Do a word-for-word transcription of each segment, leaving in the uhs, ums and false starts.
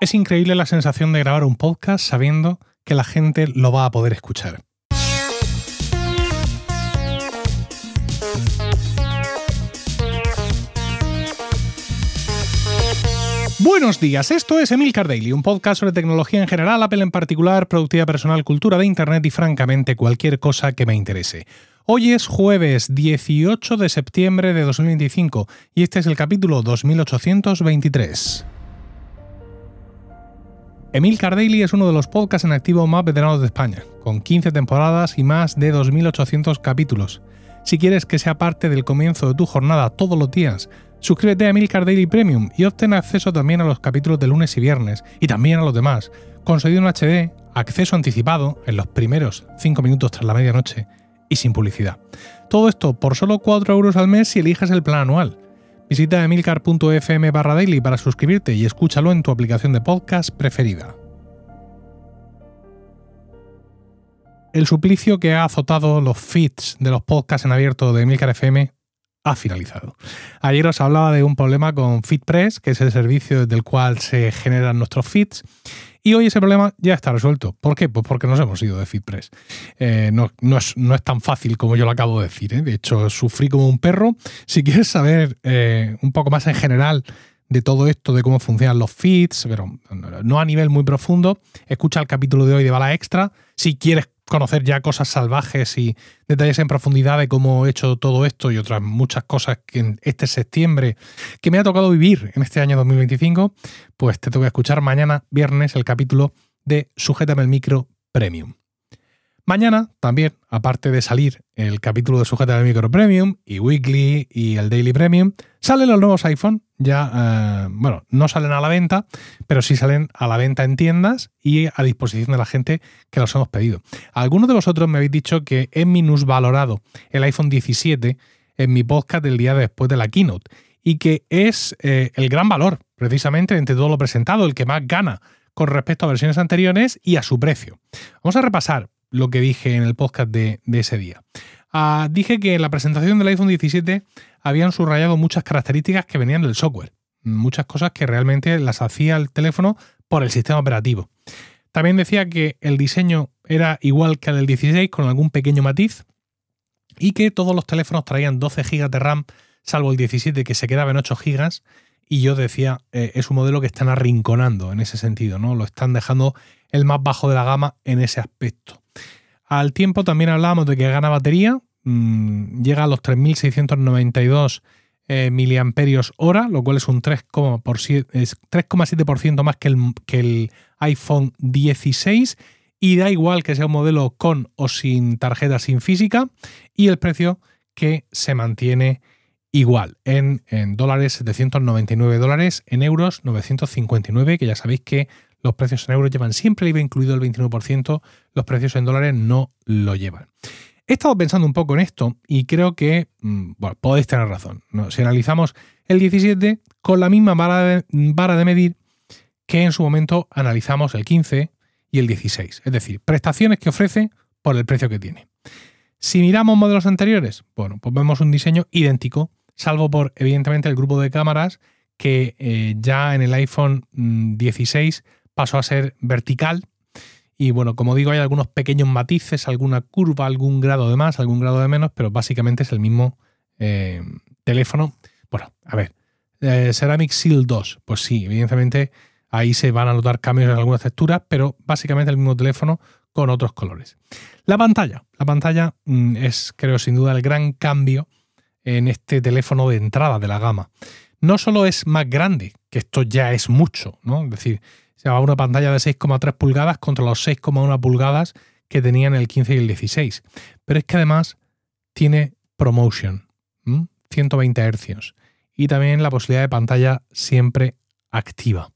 Es increíble la sensación de grabar un podcast sabiendo que la gente lo va a poder escuchar. Buenos días, esto es Emilcar Daily, un podcast sobre tecnología en general, Apple en particular, productividad personal, cultura de Internet y francamente cualquier cosa que me interese. Hoy es jueves dieciocho de septiembre de dos mil veinticinco y este es el capítulo dos mil ochocientos veintitrés. Emilcar Daily es uno de los podcasts en activo más veteranos de España, con quince temporadas y más de dos mil ochocientos capítulos. Si quieres que sea parte del comienzo de tu jornada todos los días, suscríbete a Emilcar Daily Premium y obtén acceso también a los capítulos de lunes y viernes, y también a los demás, con sonido en H D, acceso anticipado en los primeros cinco minutos tras la medianoche y sin publicidad. Todo esto por solo cuatro euros al mes si eliges el plan anual. Visita emilcar.fm barra daily para suscribirte y escúchalo en tu aplicación de podcast preferida. El suplicio que ha azotado los feeds de los podcasts en abierto de Emilcar F M ha finalizado. Ayer os hablaba de un problema con FeedPress, que es el servicio desde el cual se generan nuestros feeds, y hoy ese problema ya está resuelto. ¿Por qué? Pues porque nos hemos ido de FeedPress. Eh, no, no, es, no es tan fácil como yo lo acabo de decir, ¿eh? De hecho, sufrí como un perro. Si quieres saber eh, un poco más en general de todo esto, de cómo funcionan los feeds, pero no a nivel muy profundo, escucha el capítulo de hoy de Bala Extra. Si quieres conocer ya cosas salvajes y detalles en profundidad de cómo he hecho todo esto y otras muchas cosas que en este septiembre que me ha tocado vivir en este año dos mil veinticinco, pues te tengo que escuchar mañana viernes el capítulo de Sujétame el Micro Premium. Mañana también, aparte de salir el capítulo de Sujétame el Micro Premium y Weekly y el Daily Premium, salen los nuevos iPhone. Ya, eh, bueno, no salen a la venta, pero sí salen a la venta en tiendas y a disposición de la gente que los hemos pedido. Algunos de vosotros me habéis dicho que he minusvalorado el iPhone diecisiete en mi podcast del día después de la keynote y que es eh, el gran valor, precisamente, entre todo lo presentado, el que más gana con respecto a versiones anteriores y a su precio. Vamos a repasar lo que dije en el podcast de, de ese día. Uh, dije que en la presentación del iPhone diecisiete habían subrayado muchas características que venían del software, muchas cosas que realmente las hacía el teléfono por el sistema operativo. También decía que el diseño era igual que el del dieciséis con algún pequeño matiz y que todos los teléfonos traían doce gigas de RAM, salvo el diecisiete que se quedaba en ocho gigas, y yo decía, eh, es un modelo que están arrinconando en ese sentido, ¿no? Lo están dejando el más bajo de la gama en ese aspecto. Al tiempo también hablábamos de que gana batería, mmm, llega a los tres mil seiscientos noventa y dos eh, miliamperios hora, lo cual es un tres coma siete por ciento más que el, que el iPhone dieciséis, y da igual que sea un modelo con o sin tarjeta sin física, y el precio que se mantiene igual, en, en dólares setecientos noventa y nueve dólares, en euros novecientos cincuenta y nueve, que ya sabéis que los precios en euros llevan siempre el I V A incluido el veintinueve por ciento, los precios en dólares no lo llevan. He estado pensando un poco en esto y creo que, bueno, podéis tener razón, ¿no? Si analizamos el diecisiete con la misma vara de, vara de medir que en su momento analizamos el quince y el dieciséis, es decir, prestaciones que ofrece por el precio que tiene. Si miramos modelos anteriores, bueno, pues vemos un diseño idéntico, salvo por, evidentemente, el grupo de cámaras que eh, ya en el iPhone dieciséis pasó a ser vertical y bueno, como digo, hay algunos pequeños matices, alguna curva, algún grado de más, algún grado de menos, pero básicamente es el mismo eh, teléfono. Bueno, a ver, eh, Ceramic Shield dos, pues sí, evidentemente ahí se van a notar cambios en algunas texturas, pero básicamente el mismo teléfono con otros colores. La pantalla, la pantalla mm, es, creo, sin duda el gran cambio en este teléfono de entrada de la gama. No solo es más grande, que esto ya es mucho, ¿no? Es decir, se va a una pantalla de seis coma tres pulgadas contra los seis coma uno pulgadas que tenían el quince y el dieciséis. Pero es que además tiene ProMotion, ¿m? ciento veinte hercios, y también la posibilidad de pantalla siempre activa.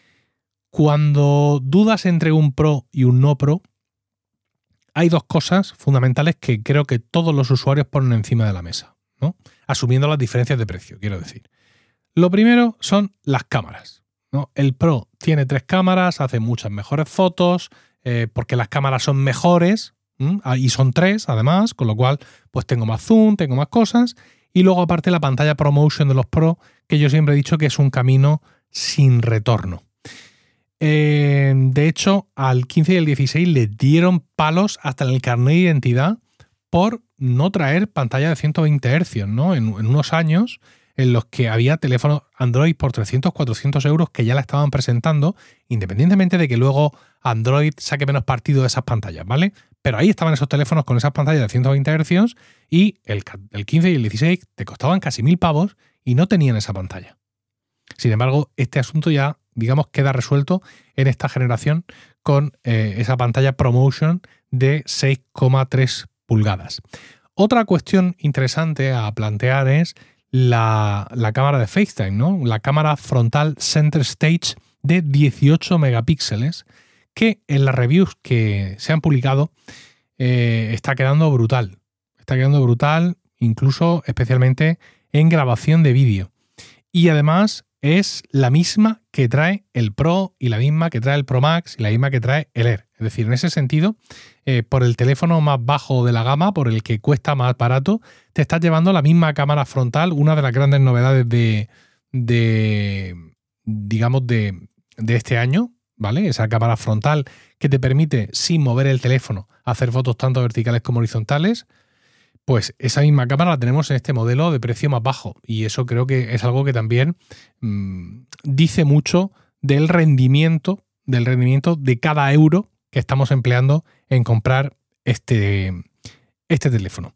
Cuando dudas entre un Pro y un no Pro, hay dos cosas fundamentales que creo que todos los usuarios ponen encima de la mesa, ¿no? Asumiendo las diferencias de precio, quiero decir. Lo primero son las cámaras, ¿no? El Pro tiene tres cámaras, hace muchas mejores fotos, eh, porque las cámaras son mejores, ¿m? Y son tres además, con lo cual pues tengo más zoom, tengo más cosas, y luego aparte la pantalla ProMotion de los Pro, que yo siempre he dicho que es un camino sin retorno. Eh, de hecho, al quince y al dieciséis le dieron palos hasta en el carnet de identidad por no traer pantalla de ciento veinte hercios, ¿no? En, en unos años en los que había teléfonos Android por trescientos, cuatrocientos euros que ya la estaban presentando, independientemente de que luego Android saque menos partido de esas pantallas, ¿vale? Pero ahí estaban esos teléfonos con esas pantallas de ciento veinte hercios y el, el quince y el dieciséis te costaban casi mil pavos y no tenían esa pantalla. Sin embargo, este asunto ya, digamos, queda resuelto en esta generación con eh, esa pantalla ProMotion de seis coma tres pulgadas. Otra cuestión interesante a plantear es la, la cámara de FaceTime, ¿no? La cámara frontal Center Stage de dieciocho megapíxeles, que en las reviews que se han publicado eh, está quedando brutal. Está quedando brutal, incluso especialmente en grabación de vídeo. Y además es la misma que trae el Pro y la misma que trae el Pro Max y la misma que trae el Air. Es decir, en ese sentido, eh, por el teléfono más bajo de la gama, por el que cuesta más barato, te estás llevando la misma cámara frontal, una de las grandes novedades de, de digamos, de, de este año, ¿vale? Esa cámara frontal que te permite, sin mover el teléfono, hacer fotos tanto verticales como horizontales. Pues esa misma cámara la tenemos en este modelo de precio más bajo y eso creo que es algo que también mmm, dice mucho del rendimiento, del rendimiento de cada euro que estamos empleando en comprar este, este teléfono.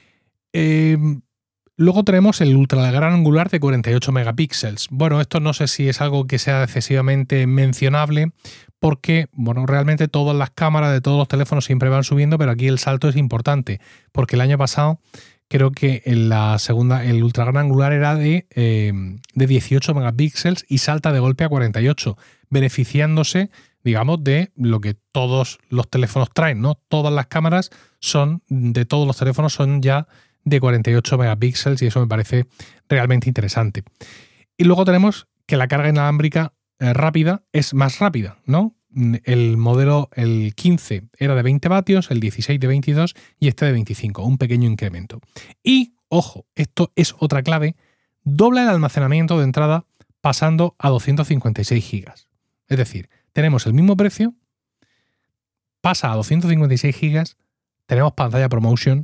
Eh, luego tenemos el ultra gran angular de cuarenta y ocho megapíxeles. Bueno, esto no sé si es algo que sea excesivamente mencionable porque, bueno, realmente todas las cámaras de todos los teléfonos siempre van subiendo, pero aquí el salto es importante, porque el año pasado creo que en la segunda, el ultra gran angular era de, eh, de dieciocho megapíxeles y salta de golpe a cuarenta y ocho, beneficiándose, digamos, de lo que todos los teléfonos traen, ¿no? Todas las cámaras son, de todos los teléfonos son ya de cuarenta y ocho megapíxeles y eso me parece realmente interesante. Y luego tenemos que la carga inalámbrica rápida es más rápida, ¿no? El modelo, el quince era de veinte vatios, el dieciséis de veintidós y este de veinticinco, un pequeño incremento. Y, ojo, esto es otra clave, dobla el almacenamiento de entrada pasando a doscientos cincuenta y seis gigas. Es decir, tenemos el mismo precio, pasa a doscientos cincuenta y seis gigas, tenemos pantalla ProMotion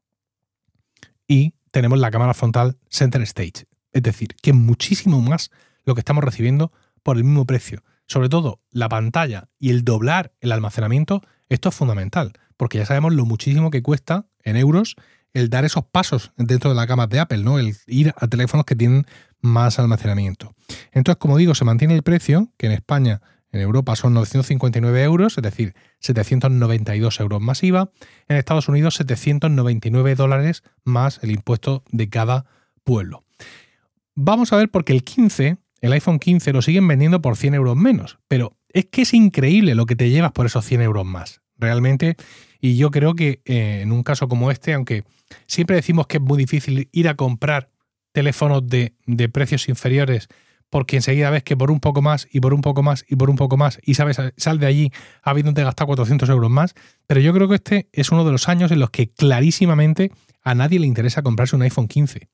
y tenemos la cámara frontal Center Stage. Es decir, que es muchísimo más lo que estamos recibiendo por el mismo precio. Sobre todo, la pantalla y el doblar el almacenamiento, esto es fundamental, porque ya sabemos lo muchísimo que cuesta en euros el dar esos pasos dentro de la gama de Apple, ¿no? El ir a teléfonos que tienen más almacenamiento. Entonces, como digo, se mantiene el precio, que en España, en Europa son novecientos cincuenta y nueve euros, es decir, setecientos noventa y dos euros más I V A. En Estados Unidos, setecientos noventa y nueve dólares más el impuesto de cada pueblo. Vamos a ver porque el quince... El iPhone quince lo siguen vendiendo por cien euros menos, pero es que es increíble lo que te llevas por esos cien euros más, realmente. Y yo creo que eh, en un caso como este, aunque siempre decimos que es muy difícil ir a comprar teléfonos de, de precios inferiores, porque enseguida ves que por un poco más y por un poco más y por un poco más y sabes, sal de allí habiéndote gastado cuatrocientos euros más, pero yo creo que este es uno de los años en los que clarísimamente a nadie le interesa comprarse un iPhone quince.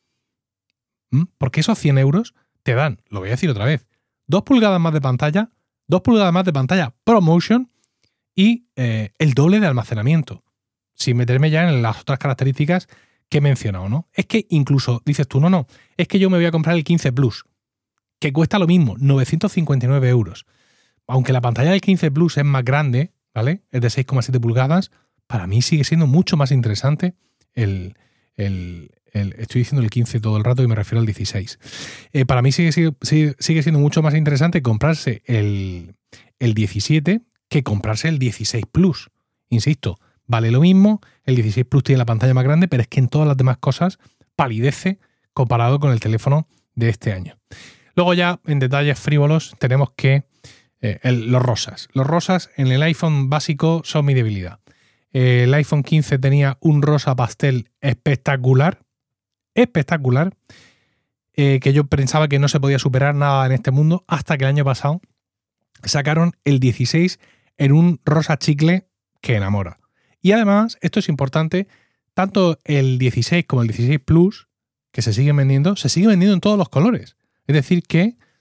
¿Mm? Porque esos cien euros te dan, lo voy a decir otra vez, dos pulgadas más de pantalla, dos pulgadas más de pantalla ProMotion y eh, el doble de almacenamiento. Sin meterme ya en las otras características que he mencionado, ¿no? Es que incluso dices tú, no, no, es que yo me voy a comprar el quince Plus, que cuesta lo mismo, novecientos cincuenta y nueve euros. Aunque la pantalla del quince Plus es más grande, ¿vale? Es de seis coma siete pulgadas, para mí sigue siendo mucho más interesante el... el El, estoy diciendo el quince todo el rato y me refiero al dieciséis. Eh, para mí sigue, sigue, sigue siendo mucho más interesante comprarse el, el diecisiete que comprarse el dieciséis Plus. Insisto, vale lo mismo, el dieciséis Plus tiene la pantalla más grande, pero es que en todas las demás cosas palidece comparado con el teléfono de este año. Luego ya, en detalles frívolos, tenemos que eh, el, los rosas. Los rosas en el iPhone básico son mi debilidad. Eh, el iPhone quince tenía un rosa pastel espectacular, espectacular, eh, que yo pensaba que no se podía superar nada en este mundo, hasta que el año pasado sacaron el dieciséis en un rosa chicle que enamora. Y además, esto es importante, tanto el dieciséis como el dieciséis Plus, que se siguen vendiendo, se siguen vendiendo en todos los colores. Es decir que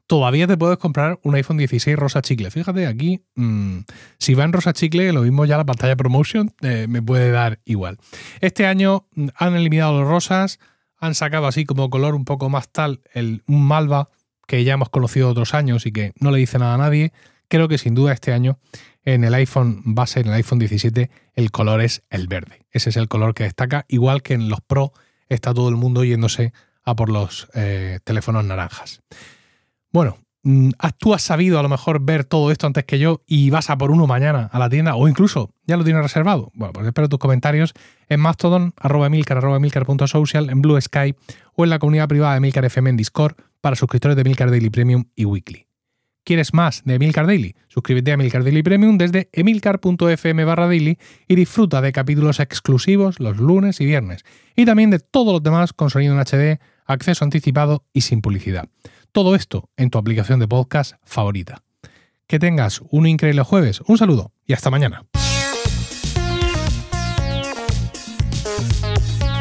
todavía te puedes comprar un iPhone dieciséis rosa chicle. Fíjate, aquí, mmm, si va en rosa chicle, lo mismo ya la pantalla ProMotion eh, me puede dar igual. Este año han eliminado los rosas, han sacado así como color un poco más tal, el, un malva que ya hemos conocido otros años y que no le dice nada a nadie. Creo que sin duda este año en el iPhone base, en el iPhone diecisiete, el color es el verde. Ese es el color que destaca, igual que en los Pro está todo el mundo yéndose a por los eh, teléfonos naranjas. Bueno, tú has sabido a lo mejor ver todo esto antes que yo y vas a por uno mañana a la tienda o incluso ya lo tienes reservado. Bueno, pues espero tus comentarios en Mastodon, arroba Emilcar, arroba Emilcar punto social, en Blue Sky o en la comunidad privada de Emilcar F M en Discord para suscriptores de Emilcar Daily Premium y Weekly. ¿Quieres más de Emilcar Daily? Suscríbete a Emilcar Daily Premium desde emilcar punto f m barra daily y disfruta de capítulos exclusivos los lunes y viernes y también de todos los demás con sonido en H D, acceso anticipado y sin publicidad. Todo esto en tu aplicación de podcast favorita. Que tengas un increíble jueves, un saludo y hasta mañana.